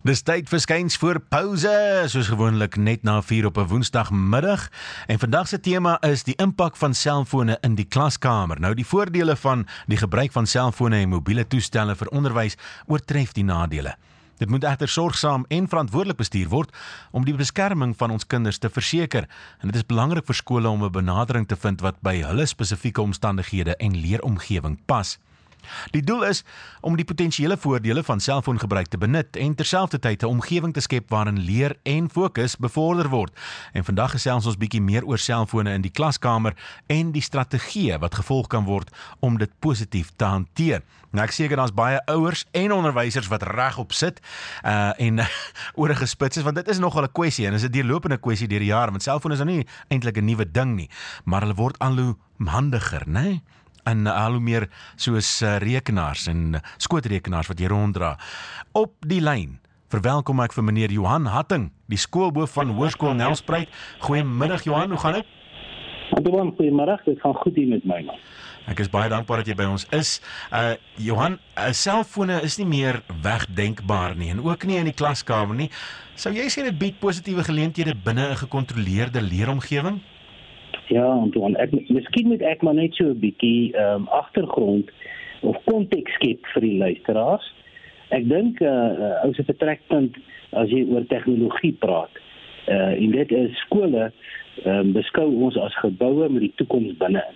Dis tyd vir skuins voor pouse, soos gewoonlik net na 4 op 'n woensdagmiddag. En vandag se tema is die impak van selfone in die klaskamer. Nou, die voordele van die gebruik van selfone en mobiele toestelle vir onderwys oortref die nadele. Dit moet egter sorgsaam en verantwoordelik bestuur word om die beskerming van ons kinders te verseker. En dit is belangrik vir skole om 'n benadering te vind wat by hulle spesifieke omstandighede en leeromgewing pas. Die doel is om die potensiële voordele van selfoongebruik te benut en terselfdertyd 'n omgewing te skep waarin leer en fokus bevorder word. En vandag gesels ons bietjie meer oor selfone in die klaskamer en die strategieë wat gevolg kan word om dit positief te hanteer. Nou, ek seker daar's baie ouers en onderwysers wat regop sit en oor gespits is, want dit is nogal 'n kwessie en is 'n deurlopende kwessie deur die jare, want selfone is nou nie eintlik 'n nuwe ding nie, maar hulle word al hoe handiger, né? En al hoe meer soos rekenaars en skootrekenaars wat jy ronddra. Op die lyn verwelkom ek vir meneer Johan Hatting, die skoolhoof van Hoërskool Nelspruit. Goeiemiddag Johan, hoe gaan dit? Goeiemiddag, dit gaan goed hier met my man. Ek is baie dankbaar dat jy by ons is. Johan, selfone is nie meer wegdenkbaar nie en ook nie in die klaskamer nie. Sou jy sê dit bied positiewe geleenthede binne 'n gekontroleerde leeromgewing? Ja, Antoine, miskien moet ek maar net so 'n bietjie agtergrond of konteks skep vir die luisteraars. Ek dink ou se vertrekpunt as jy oor tegnologie praat, en dit is skole beskou ons as geboue met die toekoms binne-in.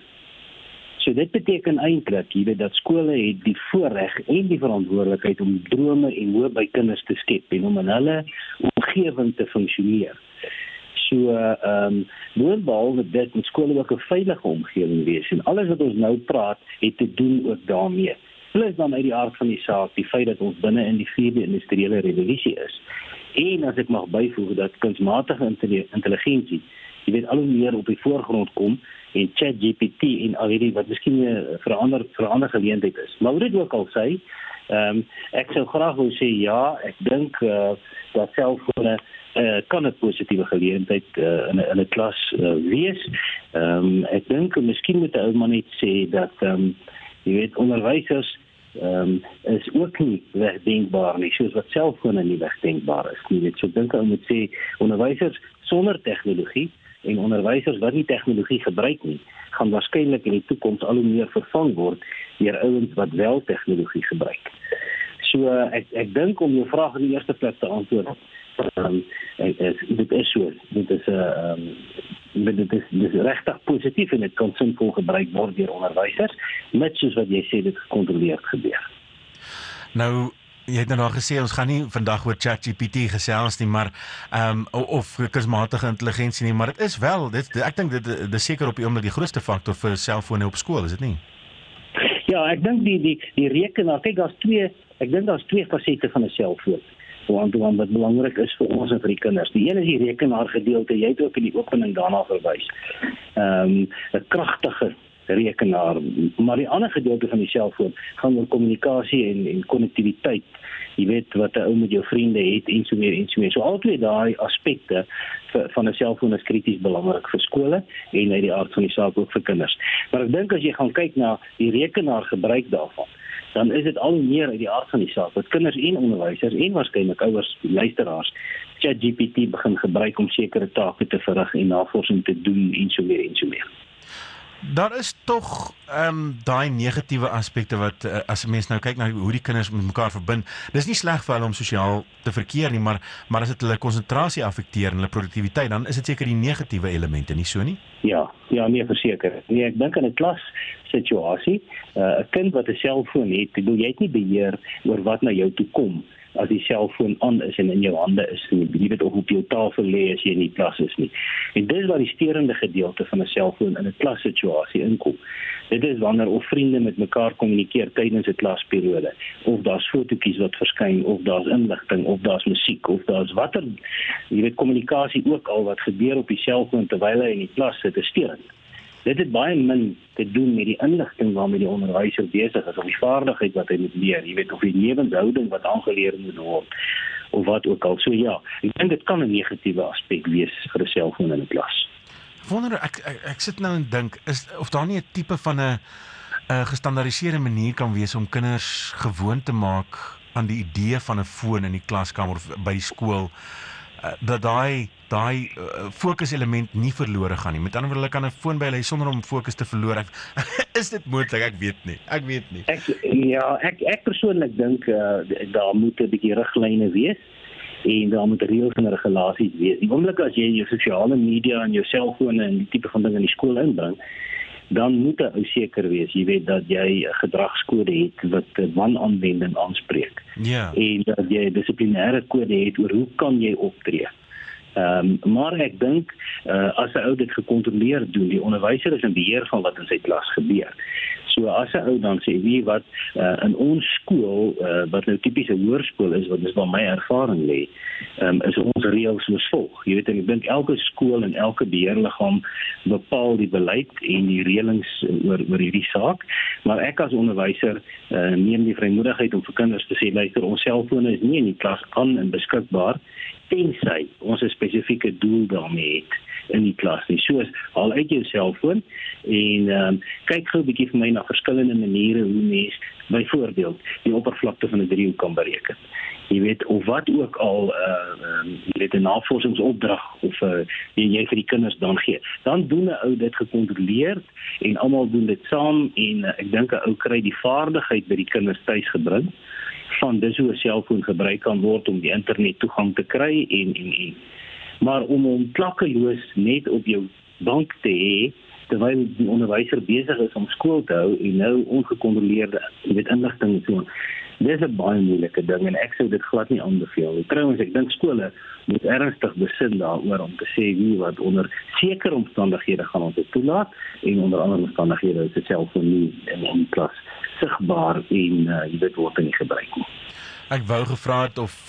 So dit beteken eintlik, jy weet, dat skole het die voorreg en die verantwoordelikheid om drome en hoop by kinders te skep en om in hulle omgewing te funksioneer. So, boonbehalwe dit moet skole ook 'n veilige omgewing wees en alles wat ons nou praat het te doen ook daarmee. Plus dan uit die aard van die saak, die feit dat ons binne in die 4de industriële revolusie is. En as ek mag byvoeg dat kunsmatige intelligensie, jy weet, al hoe meer op die voorgrond kom en ChatGPT en al hierdie wat miskien vir 'n ander geleentheid is. Maar hoe dit ook al sê, ek sou graag wou sê ja, ek dink dat selfone kan 'n positiewe geleentheid in 'n klas wees. Ek dink miskien moet 'n ou man net sê dat jy weet, onderwysers is ook nie wegdenkbaar nie, soos wat selfone nie wegdenkbaar is nie. Jy weet, so dink ek moet sê onderwysers sonder tegnologie en onderwysers wat nie tegnologie gebruik nie, gaan waarskynlik in die toekoms al hoe meer vervang word deur ouens wat wel tegnologie gebruik. So ek dink om jou vraag in die eerste plek te antwoord, dit is so, dit is regtig positief en dit kan sinvol gebruik word deur onderwysers, net soos wat jy sê dit gecontroleerd gebeur. Nou, jy het nou daar gesê, ons gaan nie vandag oor ChatGPT gesels nie, maar of kunsmatige intelligensie nie, maar dit is wel, ek dink dit is seker op die oomblik die grootste faktor vir selfone op skool, is dit nie? Ja, ek dink die rekenaar, kyk, ek dink daar's twee fasette van 'n selfoon. Want wat belangrik is vir ons en vir die kinders. Die een is die rekenaar gedeelte, jy het ook in die opening daarna verwys. 'n Kragtige rekenaar, maar die ander gedeelte van die selfoon gaan oor kommunikasie en konnektiwiteit. Jy weet wat 'n ou met jou vriende het en so meer en so meer. So albei daai aspekte van 'n selfoon is krities belangrik vir skole en uit die aard van die saak ook vir kinders. Maar ek dink as jy gaan kyk na die rekenaar gebruik daarvan, dan is dit al meer uit die aard van die saak, dat kinders en onderwysers en waarskynlik ouers, luisteraars, ChatGPT begin gebruik om sekere take te verrig en navorsing te doen en so meer en so meer. Daar is tog daai negatiewe aspekte wat as 'n mens nou kyk na hoe die kinders met mekaar verbind, dis nie sleg vir hulle om sosiaal te verkeer nie, maar as dit hulle konsentrasie affekteer en hulle produktiwiteit, dan is dit seker die negatiewe elemente, nie so nie? Ja, nee, verseker. Nee, ek dink in 'n klas situasie, 'n kind wat 'n selfoon het, jy het nie beheer oor wat na jou toe kom as die selfoon aan is en in jou hande is, en jy weet of op jou tafel lê as jy in die klas is nie. En dis waar die sterende gedeelte van 'n selfoon in 'n klassituasie inkom. Dit is wanneer of vriende met mekaar kommunikeer tydens 'n klasperiode, of daar's fotootjies wat verskyn, of daar's inligting, of daar's musiek, of daar's watter, jy weet, kommunikasie ook al wat gebeur op die selfoon terwyl hy in die klas sit, is sterend. Dit het baie min te doen met die inligting waarmee die onderwyser besig is, of die vaardigheid wat hy moet leer, jy weet, of die lewenshouding wat aangeleer moet word, of wat ook al. So ja, ek dink dit kan 'n negatiewe aspek wees vir 'n selfoon in 'n klas. Wonder, ek sit nou en dink, of daar nie 'n tipe van 'n gestandaardiseerde manier kan wees om kinders gewoon te maak aan die idee van 'n foon in die klaskamer of by die skool, dat daai fokuselement nie verlore gaan nie. Met ander woorde, hulle kan 'n foon by hulle hê sonder om fokus te verloor. Is dit moontlik? Ek weet nie. Ek persoonlik dink daar moet 'n bietjie riglyne wees en daar moet reëls en regulasies wees. Die oomblik as jy jou sosiale media en jou selfone en die tipe van dinge in die skool inbring, dan moet ou seker wees, jy weet, dat jy 'n gedragskode het wat wanaanwending aanspreek. Ja. En dat jy 'n dissiplinêre kode het oor hoe kan jy optree. Maar ek dink, as 'n ou dit gekontroleer doen, die onderwyser is in beheer van wat in sy klas gebeur. So as 'n ou dan sê, wie wat in ons skool, wat nou tipies 'n hoërskool is, wat is waar my ervaring lê, is ons reëls soos volg. Jy weet, en ek dink elke skool en elke beheerliggaam bepaal die beleid en die reëlings oor hierdie saak, maar ek as onderwyser neem die vrymoedigheid om vir kinders te sê, luister, ons selfone is nie in die klas aan en beskikbaar, tensy ons 'n spesifieke doel daarmee het in die klas nie. Soos, haal uit jou selfoon en kyk gou 'n bietjie vir my na verskillende maniere hoe mens byvoorbeeld die oppervlakte van 'n driehoek kan bereken. Jy weet, of wat ook al, jy weet, 'n navorsingsopdrag of jy vir die kinders dan gee. Dan doen 'n ou dit gekontroleerd en almal doen dit saam en ek dink 'n ou kry die vaardigheid by die kinders tuis gebring van dis hoe 'n selfoon gebruik kan word om die internet toegang te kry en maar om hom klakkeloos net op jou bank te hê terwyl die onderwyser besig is om skool te hou en nou ongekontroleerde inligting so. Dis 'n baie moeilike ding en ek sou dit glad nie aanbeveel nie. Trouwens, ek dink skole moet ernstig besin daaroor om te sê wie wat onder sekere omstandighede gaan ons dit toelaat en onder ander omstandighede is dit selfoon nie in klas sigbaar en jy weet word nie gebruik nie. Ek wou gevra het of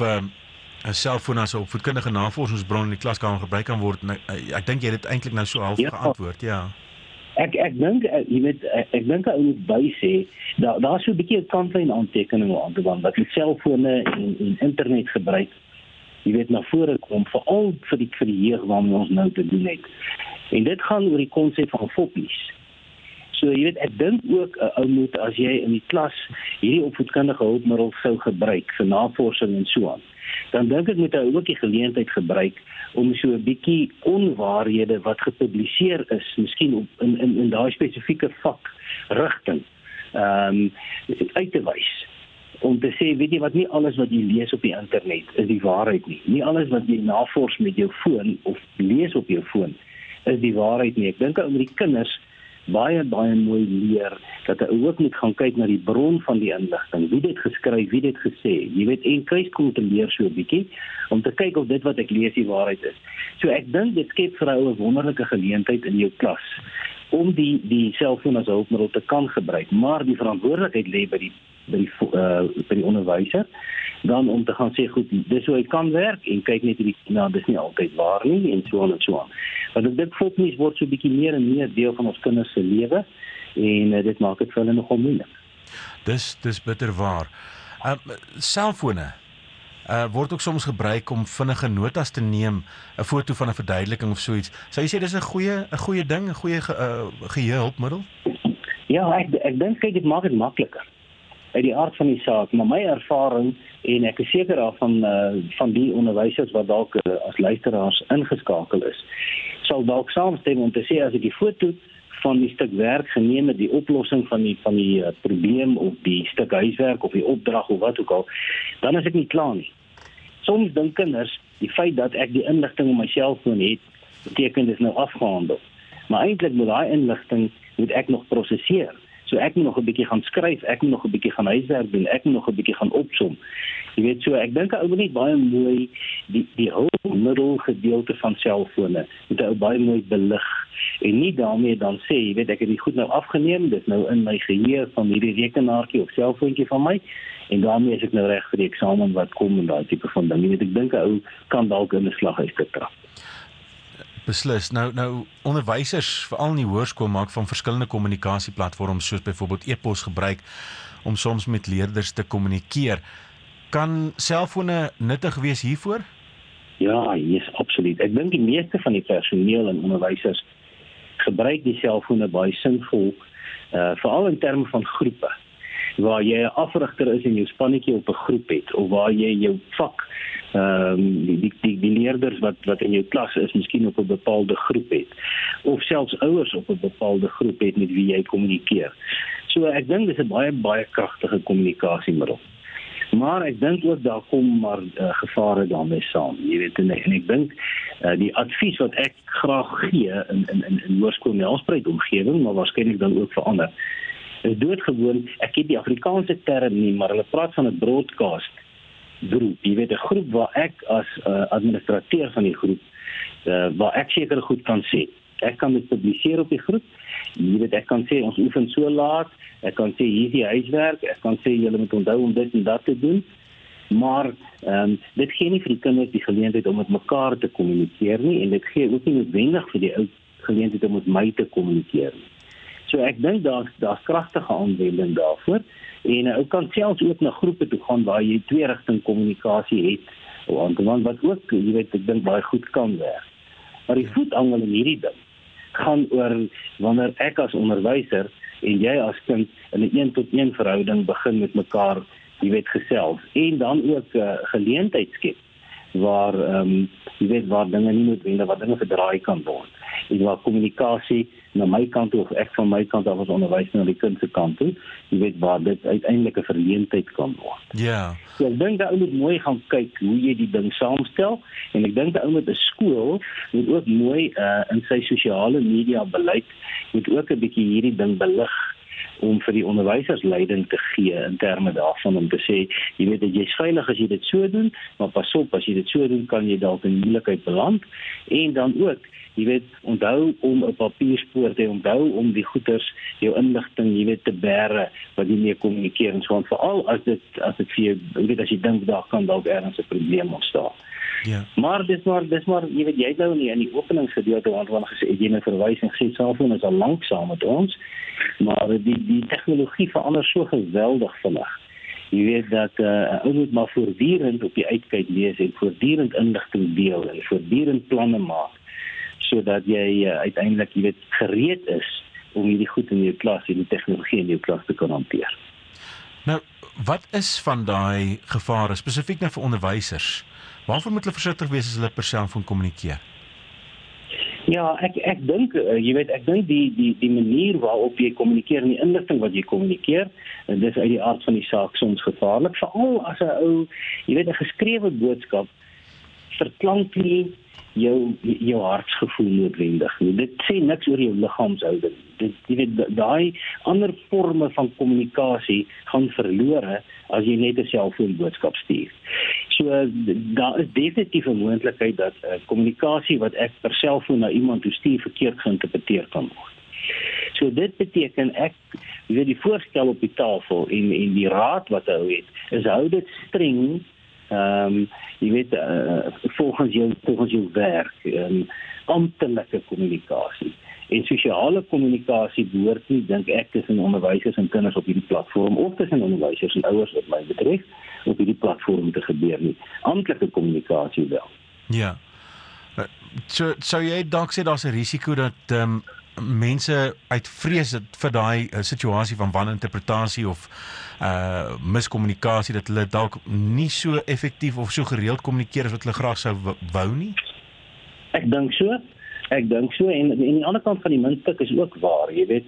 'n selfoon as 'n opvoedkundige navorsingsbron in die klaskamer gebruik kan word. Ek dink jy het dit eintlik nou so half geantwoord, ja. Ek dink jy weet ek dink ou moet bysê daar's so 'n bietjie 'n kantlyn aantekening aan te wand dat die selfone en internet gebruik jy weet na vore kom veral vir die jeug waarmee ons nou te doen het. En dit gaan oor die konsep van foppies. So jy weet ek dink ook 'n ou moet as jy in die klas hierdie opvoedkundige hulpmiddel sou gebruik vir navorsing en so aan. Dan dink ek moet hy ook die geleentheid gebruik om so 'n bietjie onwaarhede wat gepubliseer is, miskien in daai spesifieke vak rigting, uit te wys. Om te sê, weet jy wat, nie alles wat jy lees op die internet is die waarheid nie. Nie alles wat jy navors met jou foon of lees op jou foon is die waarheid nie. Ek dink aan die kinders baie mooi leer dat hy ook moet gaan kyk na die bron van die inligting. Wie dit geskryf, wie dit gesê. Jy weet, en kruiskontroleer so 'n bietjie om te kyk of dit wat ek lees die waarheid is. So ek dink dit skep vir 'n wonderlike geleentheid in jou klas om die selfoon as hulpmiddel te kan gebruik, maar die verantwoordelikheid lê by die onderwyser dan om te gaan sê goed, dis hoe hy kan werk en kyk net dis nie altyd waar nie en so aan. Want ek dink fopnies word so 'n bietjie meer en meer deel van ons kinders se lewe en dit maak dit vir hulle nogal moeilik. Dis bitter waar. Selfone word ook soms gebruik om vinnige notas te neem, 'n foto van 'n verduideliking of so iets. Sou jy sê dis 'n goeie ding, 'n goeie geheuehulpmiddel? Ja, ek dink dit maak dit makliker uit die aard van die saak, maar my ervaring en ek is seker van die onderwysers wat dalk as luisteraars ingeskakel is, sal dalk saamstem om te sê as ek die foto van die stuk werk geneem het, die oplossing van die probleem of die stuk huiswerk of die opdrag of wat ook al, dan is ek nie klaar nie. Soms dink kinders, die feit dat ek die inligting op my selfoon het, beteken dit nou afgehandel. Maar eintlik met daai inligting moet ek nog prosesseer. So ek moet nog 'n bietjie gaan skryf, ek moet nog 'n bietjie gaan huiswerk doen, ek moet nog 'n bietjie gaan opsom. Jy weet, so ek dink ou moet net baie mooi die hulpmiddel gedeelte van selfone moet ou baie mooi belig en nie daarmee dan sê, jy weet, ek het dit goed nou afgeneem, dit nou in my geheue van hierdie rekenaartjie of selfoontjie van my en daarmee is ek nou reg vir die eksamen wat kom en daai tipe van ding. Jy weet, ek dink ou kan dalk in 'n slaghuis te trap. Beslis. Nou onderwysers, veral in die hoërskool, maak van verskillende kommunikasieplatforms soos byvoorbeeld e-pos gebruik om soms met leerders te kommunikeer. Kan selfone nuttig wees hiervoor? Ja, yes, absoluut. Ek dink die meeste van die personeel en onderwysers gebruik die selfone baie sinvol, veral in terme van groepe. waar jy 'n afrigter is en jou spannetjie op 'n groep het, of waar jy jou vak die leerders wat in jou klas is, miskien op 'n bepaalde groep het, of selfs ouers op 'n bepaalde groep het met wie jy kommunikeer. So ek dink dis 'n baie kragtige kommunikasiemiddel. Maar ek dink ook daar kom maar gevare daarmee saam. Jy weet, en ek dink die advies wat ek graag gee in hoërskool en Nelspruit omgewing, maar waarskynlik dan ook vir ander, is doodgewoon, ek het die Afrikaanse term nie, maar hulle praat van 'n broadcast groep. Jy weet, 'n groep waar ek as administrateur van die groep, waar ek sekere goed kan sê. Ek kan dit publiseer op die groep. Jy weet, ek kan sê ons oefen so laat, ek kan sê hier is die huiswerk, ek kan sê julle moet onthou om dit en dat te doen. Maar dit gee nie vir die kinders die geleentheid om met mekaar te kommunikeer nie, en dit gee ook nie noodwendig vir die ou geleentheid om met my te kommunikeer nie. So ek dink daar's kragtige aanwending daarvoor, en ou kan selfs ook na groepe toe gaan waar jy twee-rigting kommunikasie het, want wat ook, jy weet, ek dink baie goed kan werk. Maar die voetangel in hierdie ding gaan oor wanneer ek as onderwyser en jy as kind in 'n 1-tot-1 verhouding begin met mekaar, jy weet, gesels, en dan ook geleentheid skep waar jy weet, waar dinge nie noodwendig, waar dinge verdraai kan word, en waar kommunikasie na my kant toe, of ek van my kant af as onderwyser na die kind se kant toe, jy weet, waar dit uiteindelik 'n verleentheid kan word. Ja. So ek dink dat ou moet mooi gaan kyk hoe jy die ding saamstel, en ek dink dat ou met 'n skool moet ook mooi in sy sosiale media beleid moet ook 'n bietjie hierdie ding belig, om vir die onderwysers leiding te gee in terme daarvan, om te sê, jy weet, dat jy is veilig as jy dit so doen, maar pas op, as jy dit so doen, kan jy dalk in moeilikheid beland, en dan ook, jy weet, onthou om 'n papierspoor te onthou om die goeders, jou inligting, jy weet, te bære wat jy mee kommunikeer, en so aan, veral as dit vir jou, jy weet, as jy dink daar kan dalk ergens 'n probleem ontstaan. Ja. Maar dis maar, jy weet, jy nou nie in die openingsgedeelte want gesê jy 'n verwysing gesê, selfoon is al lank saam met ons, maar die tegnologie verander so geweldig vinnig. Jy weet dat ou moet maar voortdurend op die uitkyk wees en voortdurend inligting deel en voortdurend planne maak, sodat jy uiteindelik, jy weet, gereed is om hierdie goed in jou klas en die tegnologie in jou klas te kan hanteer. Nou, wat is van daai gevare spesifiek nou vir onderwysers? Waarvoor moet hulle versigtig wees as hulle per selfoon kommunikeer? Ja, ek dink, jy weet, ek dink die manier waarop jy kommunikeer en die inligting wat jy kommunikeer, dis uit die aard van die saak soms gevaarlik, veral as 'n ou, jy weet, 'n geskrewe boodskap verklank nie jou hartsgevoel noodwendig nie. Dit sê niks oor jou liggaamshouding. Jy weet, daai ander forme van kommunikasie gaan verlore as jy net 'n selfoonboodskap stuur. So daar is definitief 'n moontlikheid dat kommunikasie wat ek per selfoon na iemand toe stuur verkeerd geïnterpreteer kan word. So dit beteken ek, jy weet, die voorstel op die tafel en die raad wat hy het, is hou dit streng, jy weet, volgens jou werk, amptelike kommunikasie. En sosiale kommunikasie behoort nie, dink ek, tussen onderwysers en kinders op hierdie platform, of tussen onderwysers en ouers wat my betref, op hierdie platform te gebeur nie. Amptelike kommunikasie wel. Ja. So sou jy dalk sê daar's 'n risiko dat mense uit vrees vir daai situasie van waninterpretasie of miskommunikasie, dat hulle dalk nie so effektief of so gereeld kommunikeer as wat hulle graag sou wou nie? Ek dink so, en die ander kant van die muntstuk is ook waar, jy weet,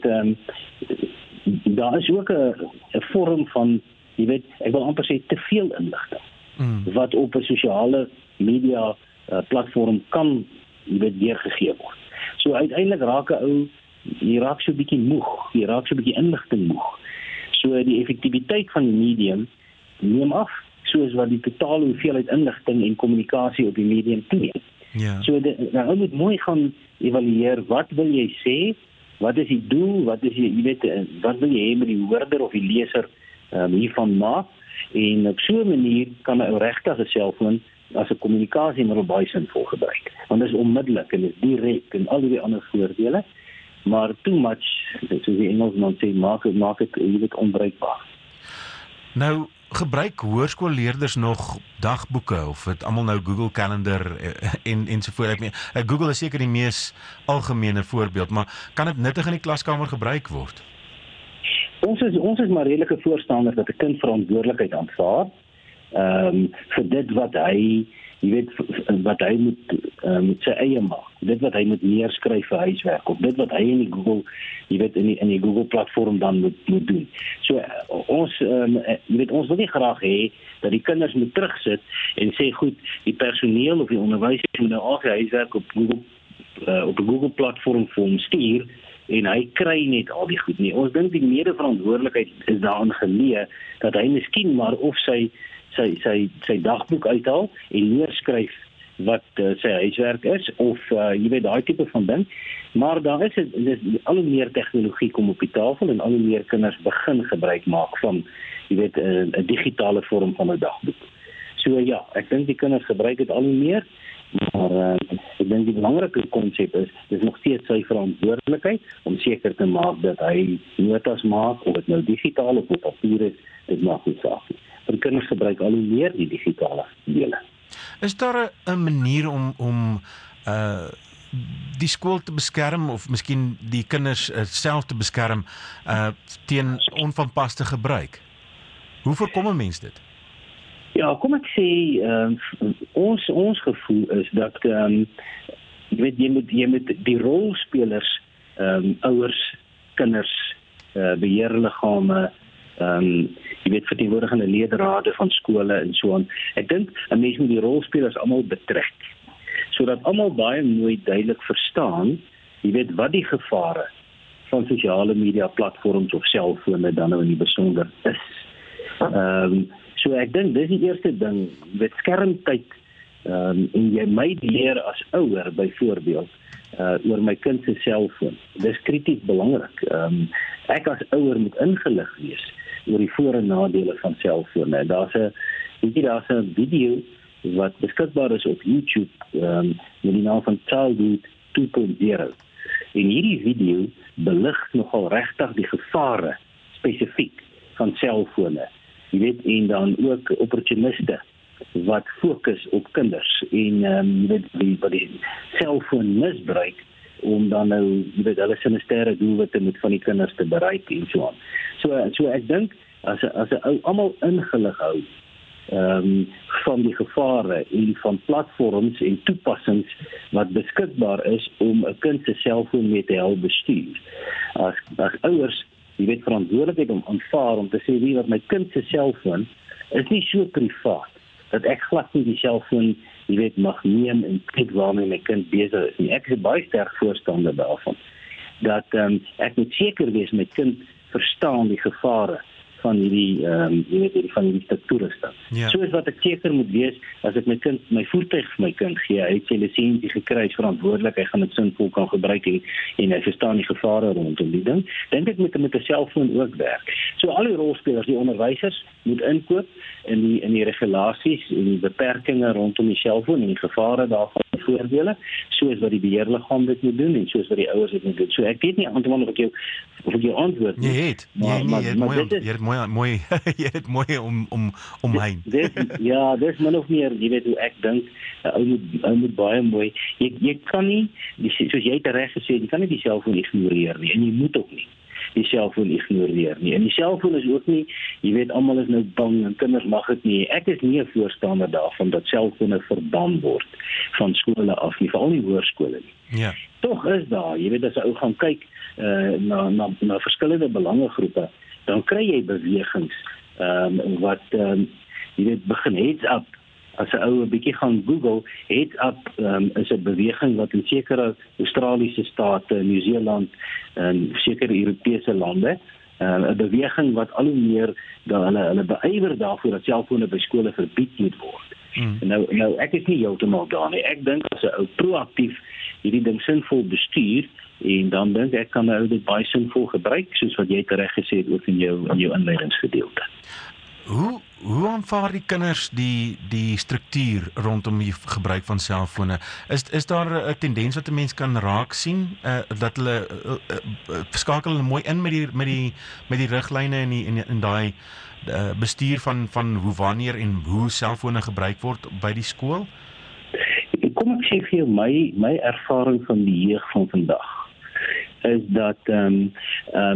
daar is ook 'n vorm van, jy weet, ek wil amper sê te veel inligting, wat op 'n sosiale media platform kan, jy weet, weergegee word. So uiteindelik raak 'n ou, jy raak so 'n bietjie moeg, jy raak so 'n bietjie inligting moeg. So die effektiwiteit van die medium neem af, soos wat die totale hoeveelheid inligting en kommunikasie op die medium toeneem. Ja. So ou moet mooi gaan evalueer, wat wil jy sê, wat is die doel, wat wil jy hê met die hoorder of die leser hiervan maak, en op so 'n manier kan 'n ou regtig 'n selfoon as 'n kommunikasiemiddel baie sinvol gebruik. Want dit is onmiddellik en dit is direk en al die ander voordele, maar too much, soos die Engelsman sê, maak dit, jy weet, onbruikbaar. Nou, gebruik hoërskoolleerders nog dagboeke of het almal nou Google Calendar ensovoorts? Google is seker die mees algemene voorbeeld, maar kan dit nuttig in die klaskamer gebruik word? Ons is maar redelike voorstanders dat 'n kind verantwoordelikheid aanvaar vir dit wat hy, jy weet, wat hy moet sy eie maak. Dit wat hy moet neerskryf vir huiswerk of dit wat hy in die Google, jy weet, in die Google platform dan moet doen. So ons jy weet, ons wil nie graag hê dat die kinders moet terugsit en sê goed, die personeel of die onderwysers moet nou al sy huiswerk op die Google platform vir hom stuur en hy kry net al die goed nie. Ons dink die medeverantwoordelikheid is daarin geleë dat hy miskien maar of sy dagboek uithaal en neerskryf wat sy huiswerk is of jy weet daai tipe van ding, maar daar is al hoe meer tegnologie kom op die tafel en al hoe meer kinders begin gebruik maak van jy weet 'n digitale vorm van 'n dagboek. So ja, ek dink die kinders gebruik dit al hoe meer, maar ek dink die belangrike konsep is dis nog steeds sy verantwoordelikheid om seker te maak dat hy notas maak of dit nou digitaal of op papier is, dit maak nie saak nie. Maar kinders gebruik al hoe meer die digitale dele. Is daar 'n manier om die skool te beskerm of miskien die kinders self te beskerm teen onvanpaste gebruik? Hoe voorkom 'n mens dit? Ja, kom ek sê ons gevoel is dat jy weet jy moet die rolspelers ouers, kinders, beheerliggame, jy weet verteenwoordigende leerrade van skole en so aan. Ek dink 'n mens moet die rolspelers almal betrek sodat almal baie mooi duidelik verstaan, jy weet wat die gevare van sosiale media platforms of selfone dan nou in die besonder is. So ek dink dis die eerste ding, met skermtyd en jy my leer as ouer byvoorbeeld oor my kind se selfoon. Dis krities belangrik. Ek as ouer moet ingelig wees oor die voor- en nadele van selfone. Daar's 'n video wat beskikbaar is op YouTube met die naam van Childhood 2.0. En hierdie video belig nogal regtig die gevare spesifiek van selfone. Jy weet, en dan ook opportuniste wat fokus op kinders en wat die selfoon misbruik om dan nou jy weet hulle sinisterre doelwitte met van die kinders te bereik en so aan. So ek dink as 'n ou almal ingelig hou van die gevare en van platforms en toepassings wat beskikbaar is om 'n kind se selfoon mee te help bestuur. As ouers jy weet verantwoordelikheid om aanvaar om te sê wie wat my kind se selfoon is nie so privaat dat ek glad nie die selfoon jy weet mag neem en kyk waarmee my kind besig is nie. Ek is baie sterk voorstander daarvan dat ek moet seker wees my kind verstaan die gevare van hierdie jy weet van die toerusting. Ja. Soos wat ek seker moet wees as ek my voertuig vir my kind gee, hy het sy lisensie gekry, is verantwoordelik, hy gaan dit sinvol kan gebruik en hy verstaan die gevare rondom die ding. Dink ek met 'n selfoon ook werk. So al die rolspelers, die onderwysers moet inkoop in die regulasies en die beperkings rondom die selfoon en die gevare daarvan voordele, soos wat die beheerliggaam dit moet doen en soos wat die ouers dit moet doen. So ek weet nie Antoine of ek jou antwoord nie. Jy het mooi omheen. Dis min of meer, jy weet hoe ek dink, ou moet baie mooi. Jy kan nie soos jy het reg gesê, jy kan nie die selfoon ignoreer nie en jy moet ook nie die selfoon ignoreer nie. En die selfoon is ook nie, jy weet almal is nou bang en kinders mag dit nie. Ek is nie 'n voorstander daarvan dat selfone verban word van skole af nie, veral nie hoërskole nie. Ja. Tog is daar, jy weet as 'n ou gaan kyk na verskillende belangegroepe, dan kry jy bewegings wat jy weet begin heads up. As 'n ou 'n bietjie gaan Google, heads up is 'n beweging wat in sekere Australiese state, Nieu-Seeland en sekere Europese lande 'n beweging wat al hoe meer hulle beywer daarvoor dat selfone by skole verbied moet word. Nou ek is nie heeltemal daar nie. Ek dink as 'n ou proaktief hierdie ding sinvol bestuur en dan dink ek kan nou dit baie sinvol gebruik soos wat jy reg gesê het ook in jou inleidingsgedeelte. Hoe aanvaar die kinders die struktuur rondom die gebruik van selfone? Is daar 'n tendens wat 'n mens kan raak sien dat hulle skakel hulle mooi in met die riglyne en daai bestuur van wanneer en hoe selfone gebruik word by die skool? Kom ek sê vir jou my ervaring van die jeug van vandag is dat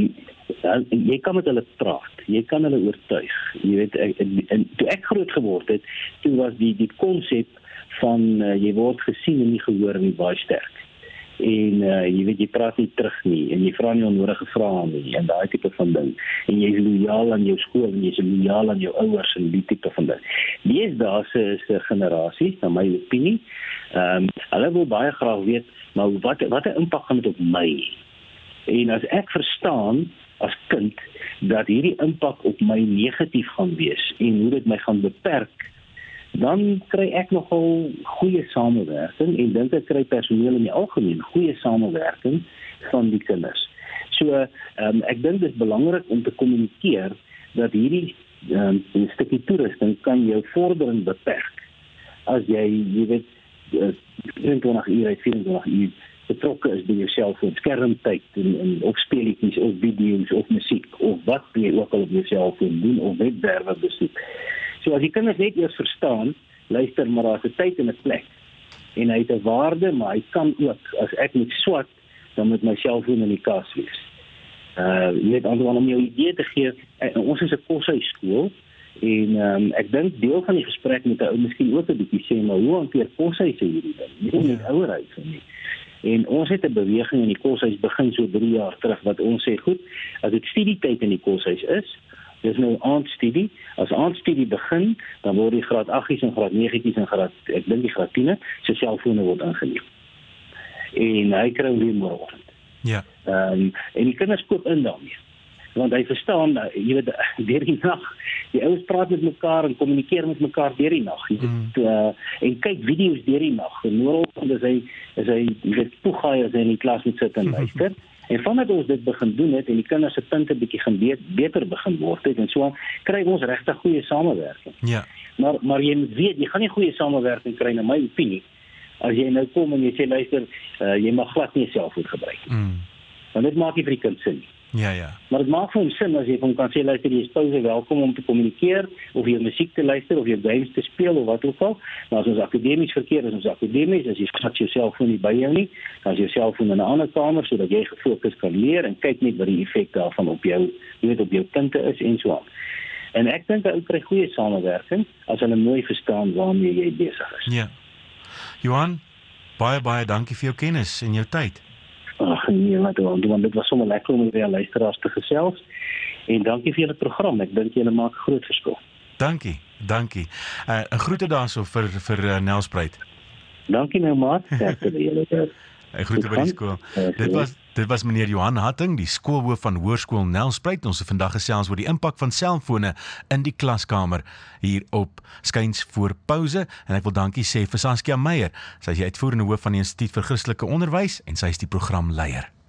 jy kan met hulle praat, jy kan hulle oortuig. Jy weet, toe ek groot geword het, toe was die konsep van jy word gesien en nie gehoor nie baie sterk. En jy weet, jy praat nie terug nie, en jy vra nie onnodige vrae nie, en daai tipe van ding. En jy is loyaal aan jou skool, en jy is loyaal aan jou ouers, en die tipe van ding. Deesdae se generasie, na my opinie, hulle wil baie graag weet, maar wat 'n impak gaan dit op my hê? En as ek verstaan, as kind, dat hierdie impak op my negatief gaan wees, en hoe dit my gaan beperk, dan kry ek nogal goeie samewerking, en dink ek kry personeel in die algemeen goeie samewerking van die kinders. So, ek dink dit is belangrik om te kommunikeer, dat hierdie stukkie toerusting kan jou vordering beperk. As jy weet, 24 uur uit 24 uur betrokke is by jou selfoon, skermtyd, of speletjies, of video's, of musiek, of wat jy ook al op jou selfoon doen, of webwerwe besoek. So as die kinders net eers verstaan, luister, maar daar is 'n tyd en 'n plek. En hy het 'n waarde, maar hy kan ook, as ek moet swat, dan moet my selfoon in die kas wees. Net om jou idee te gee, ons is 'n koshuisskool, en ek dink deel van die gesprek met 'n ou miskien ook 'n bietjie sê, maar hoe hanteer koshuise hierdie ding? Nie net ouerhuise nie. En ons het 'n beweging in die koshuis begin so 3 jaar terug, wat ons sê, goed, as dit studietyd in die koshuis is, dis nou aandstudie. As aandstudie begin, dan word die graad 8's en graad 9's en ek dink die graad 10's se selfone word ingeneem. En hy kry weer môreoggend. Ja. En die kinders koop in daarmee. Want hy verstaan, jy weet, deur die nag, die ouens praat met mekaar en kommunikeer met mekaar deur die nag. En kyk video's deur die nag. En môreoggend is hy dit poegaai as hy in die klas moet sit en luister. En vandat ons dit begin doen het, en die kinders se punte bietjie gaan beter begin word het, en so kry ons regtig goeie samewerking. Ja. Maar jy moet weet, jy gaan nie goeie samewerking kry, na my opinie, as jy nou kom en jy sê, luister, jy mag glad nie 'n selfoon gebruik. Want dit maak nie vir die kind sin nie. Ja, ja. Maar dit maak vir hom sin as jy hom kan sê, luister, jy is pouse welkom om te kommunikeer, of jy musiek te luister, of jy games te speel, of wat ook al. Maar as ons akademies verkeer, as jy vat jou selfoon nie by jou nie, dan is jou selfoon in 'n ander kamer, sodat jy gefokus kan leer, en kyk net wat die effek daarvan op jou, jy weet, op jou punte is, en so aan. En ek dink dat ou kry goeie samewerking, as hulle mooi verstaan waarmee jy besig is. Ja. Johan, baie dankie vir jou kennis en jou tyd. Ag nee, want dit was sommer lekker om weer luisteraars te gesels, en dankie vir julle program. Ek dink julle maak 'n groot verskil. Dankie. 'n Groete daarso vir Nelspruit. Dankie nou maat, sterkte vir julle. Groete by die skool. Dit was meneer Johan Hatting, die skoolhoof van Hoërskool Nelspruit. Ons het vandag gesels oor die impak van selfone in die klaskamer hier op Skuins voor Pouse. En ek wil dankie sê vir Saskia Meyer. Sy is die uitvoerende hoof van die Instituut vir Christelike Onderwys en sy is die programleier.